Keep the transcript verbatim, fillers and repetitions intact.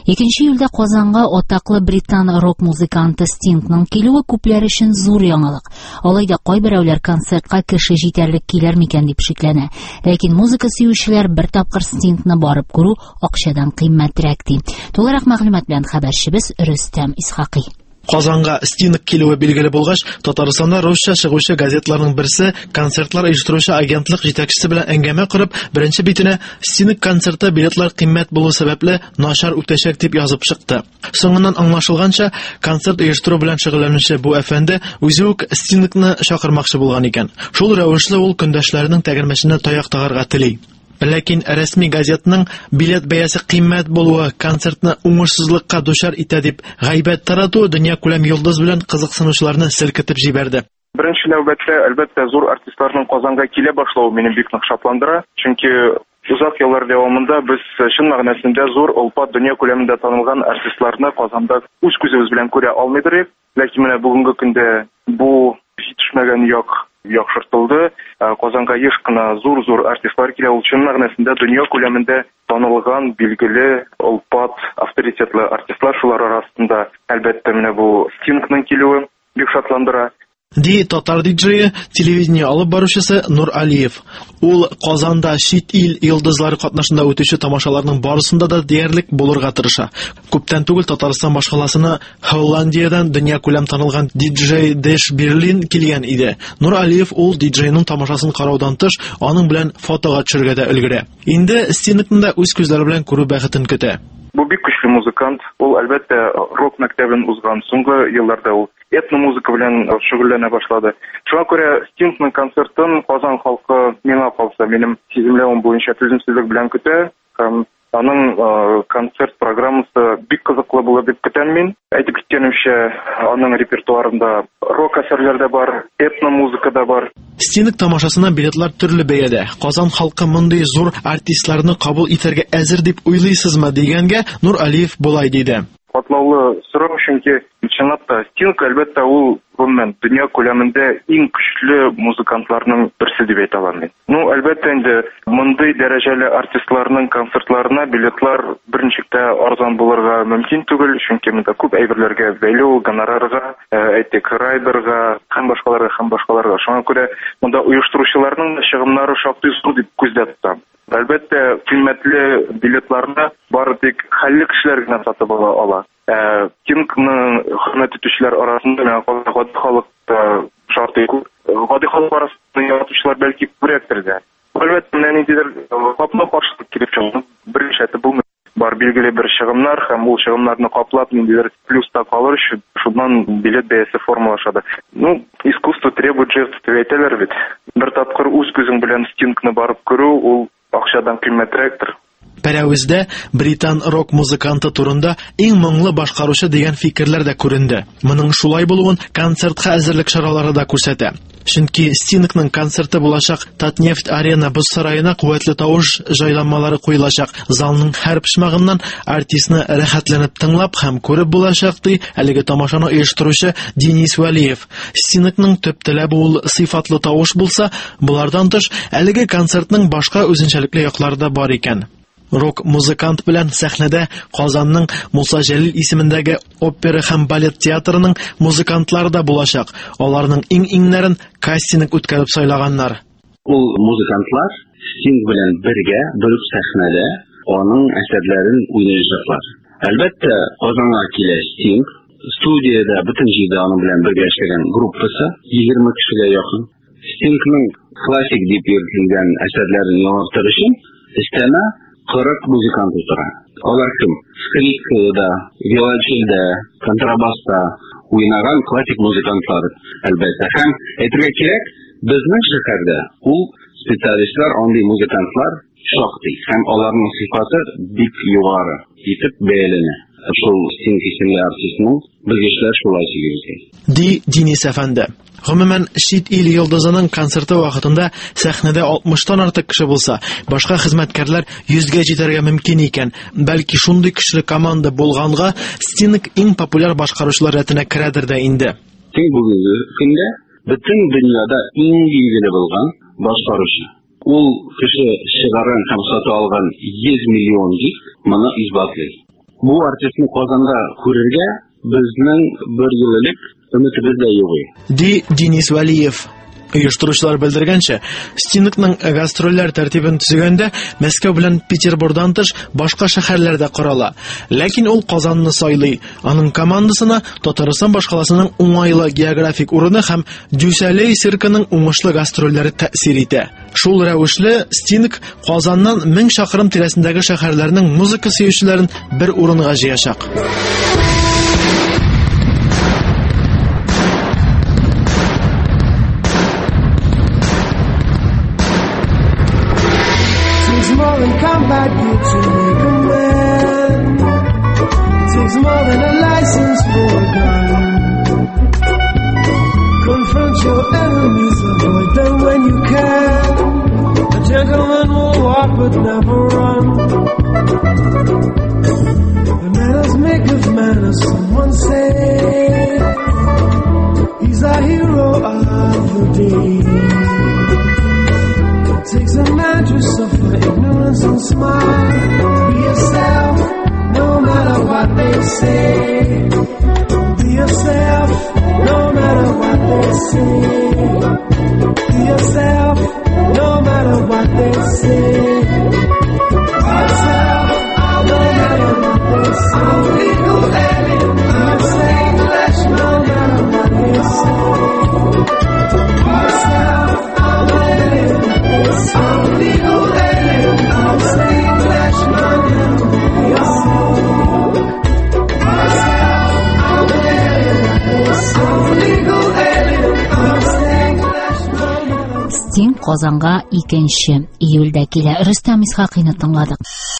Икенче июльдә Казанга атаклы британ рок музыканты Стингның килүе күпләр өчен зур яңалык. Алайда кайберәүләр концертка кеше җитәрлек килер микән дип шикләнә. Ләкин музыка сөючеләр бер тапкыр Стингны барып күрү акчадан кыйммәтрәк ди. Тулырак мәгълүмат белән хәбәрчебез Рөстәм Исхакый. Казанга Стинг килүе билгеле булгач, Татарстанда русча чыгучы газетларның берсе концертлар оештыручы агентлык җитәкчесе белән әңгәмә корып, беренче битенә Стинг концерты билетлар кыйммәт булу сәбәпле начар үтәчәк дип язып чыкты. Соңыннан аңлашылганча, концерт оештыру белән шөгыльләнүче бу әфәнде үзе үк Стингны чакырмакчы булган икән. Шул рәвешле ул көндәшләренең тәгәрмәченә таяк тагарга тели. Ләкин рәсми газетның билет бәясе кыйммәт булуы концертны уңышсызлыкка дучар итә дип гайбәт тарату дөнья күләм йолдыз белән кызыксынучыларны селкетеп җибәрде. Беренче нәүбәттә, әлбәттә, зур артистларның Казанга килә башлауы мине бик нык шатландыра. Чөнки узак еллар дәвамында без чын мәгънәсендә зур олпат дөнья күләмендә танылган артистларны Казанда үз күзебез белән күрә алмыйдык. Ләкин менә бүгенге көндә бу җитешмәгән як яхшыртылды. Казанга еш кына зур-зур артистлар килә, ул чын мәгънәсендә дөнья күләмендә танылган, билгеле, олпат, авторитетлы артистлар, шулар арасында әлбәттә менә бу Стингның килүе бик шатландыра. Ди татар диджее, телевидение алып баручысы Нур Алиев. Ул Казанда чит ил йолдызлары катнашында үтүче тамашаларның барысында да диярлек булырга тырыша. Күптән түгел Татарстан башкаласына Холландиядән дөнья күләм танылган диджей Дэш Берлин килгән иде. Нур Алиев ул диджейның тамашасын караудан тыш, аның белән фотога төшәргә дә өлгерә. Инде Стингны да үз күзләре белән күрү бәхетен көтә. Бу бик көчле музыкант. Ул әлбәттә рок мәктәбен узган. Соңгы елларда ул этно музыка белән шөгыльләнә башлады. Шуңа күрә Стингның концертын Казан халкы миңа калса, минем сиземләвем буенча түземсезлек белән көтә. Һәм аның концерт программасы бик кызыклы булыр дип көтәм мин. Әйтеп киткәнемчә, аның репертуарында рок әсәрләр дә бар, этно музыка да бар. Стинг тамашасына билетлар төрле бәядә. Казан халкы мондый зур артистларны кабул итәргә әзер дип уйлыйсызмы дигәнгә Нур Алиев булай диде. Катлаулы сорау, чөнки чынлап та Стинг әлбәттә ул гомумән дөнья күләмендә иң көчле музыкантларның берсе дип әйтә алам. Ну, әлбәттә инде мондый дәрәҗәле артистларның концертларына билетлар беренчектә арзан булырга мөмкин түгел, чөнки монда күп әйберләргә бәйле ул гонорарга, әйтик, райдерга, һәм башкаларга, һәм башкаларга. Шуңа күрә монда оештыручыларның чыгымнары шактый зур дип күздә тотам. Әлбәттә, кыйммәтле билетларны бары тик хәлле кешеләр генә сатып ала. Стингны хөрмәт итүчеләр арасында гади халык шарты күп. Гади халык арасында яратучылар бәлки күрәктер дә. Әлбәттә, менә ниндидер каплап каршылык килеп чыгып, беренче бу бар билгеле бер чыгымнар, һәм ул чыгымнарны каплап ниндидер плюста калыр өчен шуннан билет бәясе формалашады. Ну, искусство требует жертв, дип әйтәләр бит. Бер тапкыр үз күзең белән Стингны барып күрү, ул акчадан кыйммәтрәктер. Пәрәвездә британ рок музыканты турында иң моңлы башкаручы дигән фикерләр дә күренде. Моның шулай булуын концертка әзерлек чаралары да күрсәтә. Чөнки Стингның концерты булачак Татнефть арена боз сараена куәтле тавыш җайланмалары куелачак. Залның һәр почмагыннан артистны рәхәтләнеп тыңлап һәм күреп булачак ди әлеге тамашаны оештыручы Денис Валиев. Стингның төп теләбе ул сыйфатлы тавыш булса, булардан тыш әлеге концертның башка үзенчәлекле яклары да бар икән. Рок-музыкант белән сәхнәдә Казанның Муса Җәлил исемендәге опера һәм балет театрының музыкантлары да булачак. Аларның иң-иңнәрен кастинг үткәреп сайлаганнар. Ул музыкантлар Стинг белән бергә бер сәхнәдә аның әсәрләрен уйнаячаклар. Әлбәттә, Казанга килә Стинг. Студиядә бөтен җирдә аның белән бергә эшләгән группасы егерме кешегә якын. Стингның классик дип йөртелгән әсәрләрен яңартыр өчен өстәмә кырык музыкант утыра. Алар кем? Скрипкада, виолончельдә, контрабаста уйнаган классик музыкантлар. Әлбәттә, һәм әйтергә кирәк, безнең шәһәрдә ул специалистлар, андый музыкантлар шактый, һәм аларның сыйфаты бик югары итеп бәяләнә. Шул Стинг исемле артистның белгечләр шулай сөйли. Ди Денис әфәнде. Гомумән, чит ил йолдызының концерты вакытында сәхнәдә алтмыштан артык кеше булса, башка хезмәткәрләр йөзгә җитәргә мөмкин икән. Бәлки шундый көчле команда булганга, Стинг иң популяр башкаручылар рәтенә керәдер дә инде. Стинг бүгенге көндә бөтен дөньяда иң билгеле булган башкаручы. Ул кеше чыгарган һәм сатып алган йөз миллион диск моны исбатлый. Бу артистны Казанда күрергә безнең бер ел элек өметебез дә юк. Ди Денис Валиев. Оештыручылар белдергәнчә, Стингның гастрольләр тәртибен төзегәндә Мәскәү белән Петербургдан тыш башка шәһәрләрдә карала. Ләкин ул Казанны сайлый. Аның командасына Татарстан башкаласының уңайлы географик урыны һәм Дюсалей циркының уңышлы гастрольләре тәэсир итә. Шул рәвешле Стинг Казаннан мең чакрым тирәсендәге шәһәрләрнең музыка сөючеләрен бер урынга җыячак. Combat gear to make a man. Takes more than a license for a gun. Confront your enemies, avoid them when you can. A gentleman will walk but never run. The manners make of manners, someone say. He's a hero of the day. Takes a man to suffer ignorance and smile. Be yourself, no matter what they say. Be yourself, no matter what they say. Be yourself, no matter what they say. Be yourself, no matter what they say. I'm legal alien, I'm saying flesh, no matter what they say. Be yourself, I'm alien. I'm legal alien, I'm saying flesh, no matter what they say. I'm alien, I'm legal alien, I'm saying flesh, no matter what they say. Стинг Казанга икенче июльдә килә. Рөстәм Исхакыйны тыңладык.